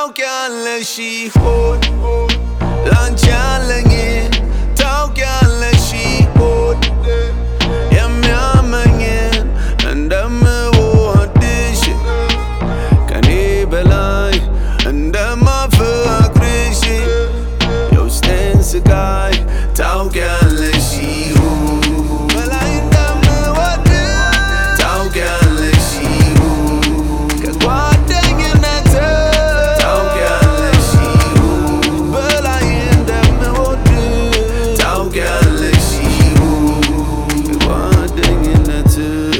ታውቂያለሽ ይሆን ላንቺ ያለኝን ታውቂያለሽ ይሆን የሚያመኝን እንደምወድሽ ከኔ በላይ እንደማፈቅርሽ የውስጤን ስቃይ ታውቂያለሽ ይሆን በላይ እንደምወድሽ ታውቂያለሽ ይሆን ከጓደኝነት ታውቂያለሽ ይሆን በላይ እንደምወድሽ ታውቂያለሽ ይሆን ከጓደኝነት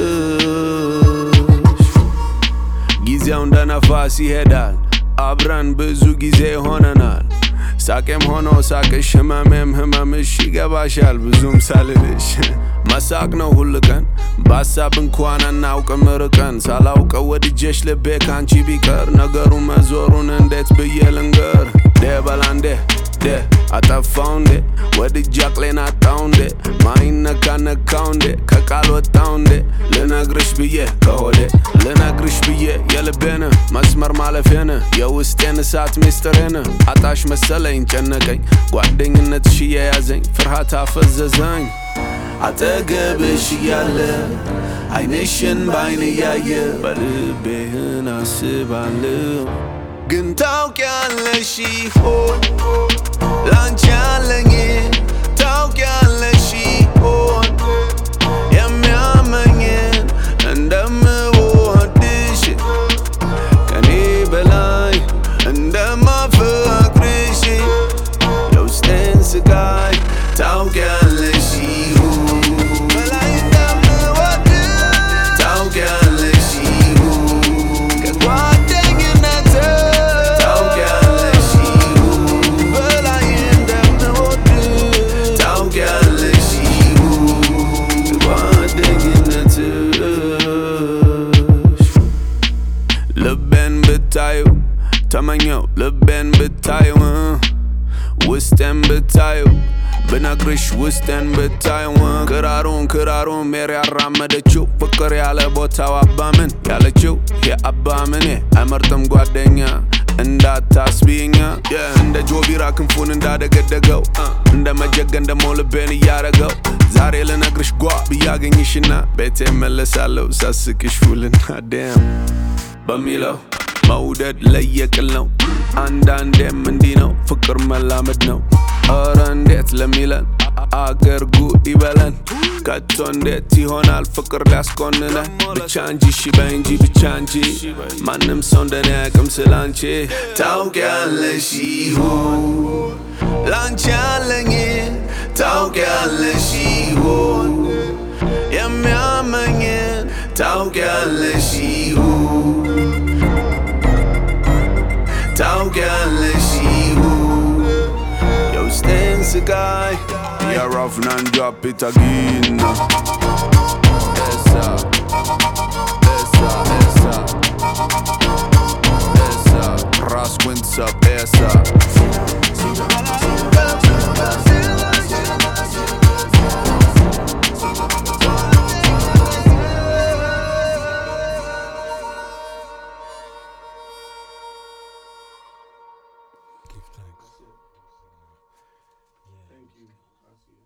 ጊዜው እንደ ነፋስ ይሄዳል አብረን ብዙ ጊዜ ሆነናል ሳቄም ሆኖ ሳቅሽ ህመሜም ህመምሽ ይገባሻል ብዙም ሳልልሽ መሳቅ ነው ሁል ቀን በሀሳብ እንኳን አናውቅም ርቀን ሳላውቀው ወድጄሽ ልቤ ካንቺ ቢቀር ነገሩ መዞሩን እንዴት ብዬ ልንገር በላ እንዴ አጠፋው እንዴ ወድጄ አቅሌን አጣው እንዴ ማይነካ ነካው እንዴ ከቃል ወጣው እንዴ ልነግርሽ ብዬ ከሆዴ ልነግርሽ ብዬ የልቤን መስመር ማለፌን የውስጤን እሳት ሚስጥሬን አጣሽ መሰለኝ ጨነቀኝ ጓደኝነትሽ የያዘኝ ፍርሃት አፈዘዘኝ አጠገብሽ እያለ አይንሽን ባይን እያየ በልቤህን አስባለሁ ግን ታውቂያለሽ ይሆን ላንቺ ያለኝን ታውቂያለሽ ይሆን የሚያመኝን እንደምወድሽ ከኔ በላይ እንደማፈቅርሽ የውስጤን ስቃይ ታውቂያለሽ ይሆን በላይ እንደምወድሽ ታውቂያለሽ ይሆን ከጓደኝነት ታውቂያለሽ ይሆን በላይ እንደምወድሽ ታውቂያለሽ ይሆን ከጓደኝነት ልቤን ብታዩ ተመኘው ልቤን ብታዩ ውስጤን ብታዩ ብነግርሽ ውስጤን ብታዩ ክራሩን ሜሪ ያራመደችው ፍቅር ያለ ቦታው አባምን ያለችው የአባምኔ አይመርጥም ጓደኛ እንዳታስቢኛ እንደ ጆቢራ ክንፉን እንዳደገደገው እንደ መጀገን ደሞ ልቤን እያረገው ዛሬ ልነግርሽ ጓ ብያገኝሽና ቤቴ መለሳለሁ ሳስቅሽ ውልና ዴም በሚለው መውደድ ለየቅል ነው አንዳንዴም እንዲህ ነው ፍቅር መላመድ ነው ኧረ እንዴት ለሚለን አገር ጉድ ይበለን ከቶ እንዴት ይሆናል ፍቅር ሊያስኮንነን ብቻ እንጂ እሺ በይ እንጂ ብቻ እንጂ ማንም ሰው እንደኔ አያውቅም ስላንቺ ታውቂያለሽ ይሆን ላንቺ ያለኝን ታውቂያለሽ ይሆን የሚያመኝን ታውቂያለሽ ይሆን ታውቂያለሽ ይሆን የውስጤን ስቃይ You're off and drop it again Esa Ras winds up Esa Thank you.